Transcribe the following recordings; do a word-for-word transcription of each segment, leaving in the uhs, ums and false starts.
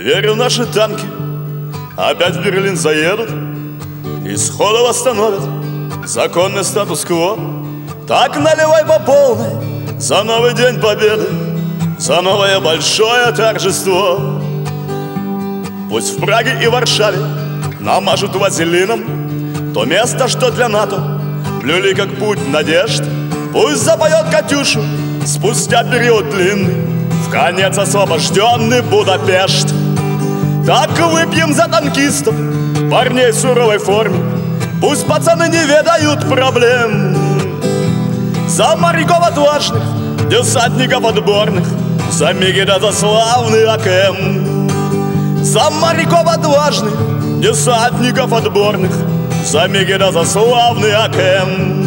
верю, наши танки опять в Берлин заедут и сходу восстановят законный статус-кво. Так наливай по полной за новый день победы, за новое большое торжество. Пусть в Праге и Варшаве намажут вазелином то место, что для НАТО плюли как путь надежд. Пусть запоет Катюшу спустя период длинный в конец освобожденный Будапешт. Так выпьем за танкистов, парней в суровой форме. Пусть пацаны не ведают проблем. За моряков отважных, десантников отборных, за миги да за славный АКМ. За моряков отважных, десантников отборных, за миги да за славный АКМ.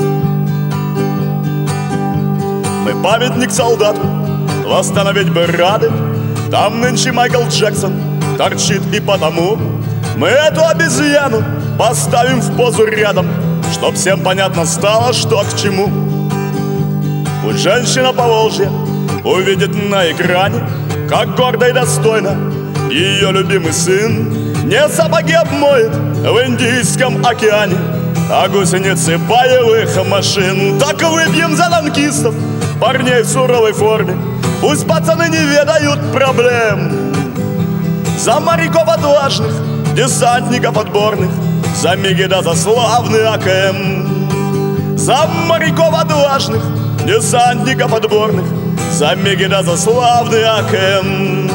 Мы памятник солдату восстановить бы рады. Там нынче Майкл Джексон торчит, и потому мы эту обезьяну поставим в позу рядом, чтоб всем понятно стало, что к чему. Пусть женщина Поволжья увидит на экране, как гордо и достойно ее любимый сын не сапоги обмоет в Индийском океане, а гусеницы боевых машин. Так выпьем за танкистов, парней в суровой форме. Пусть пацаны не ведают проблем. За моряков отважных, десантников отборных, за миги да за славный АКМ. За моряков отважных, десантников отборных, за миги да за славный АКМ.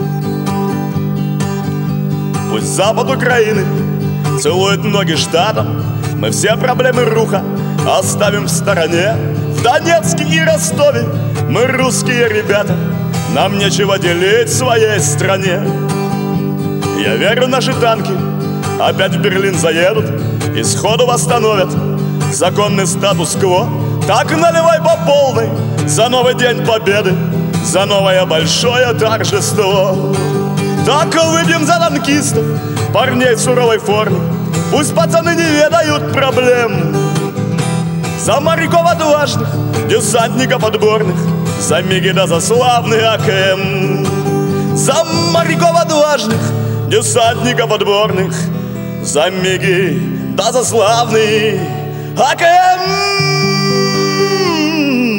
Пусть запад Украины целует ноги штатам. Мы все проблемы руха оставим в стороне. В Донецке и Ростове мы русские ребята, нам нечего делить в своей стране. Я верю, наши танки опять в Берлин заедут и сходу восстановят законный статус-кво. Так наливай по полной за новый день победы, за новое большое торжество. Так выпьем за танкистов, парней в суровой форме. Пусть пацаны не ведают проблем. За моряков отважных, десантников отборных, за миги да за славный АКМ. За моряков отважных, десантников отборных, за миги да за славный АКМ.